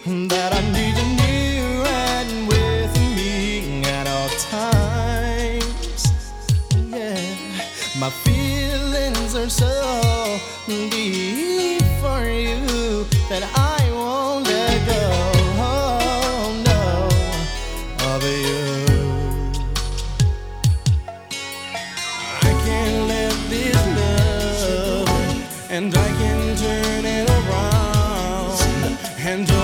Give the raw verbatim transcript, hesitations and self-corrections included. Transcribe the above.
that I need you near and with me at all times. Yeah, my feelings are so deep for you that I won't let go, oh, no, of you. I can't let this love, and I can turn it around and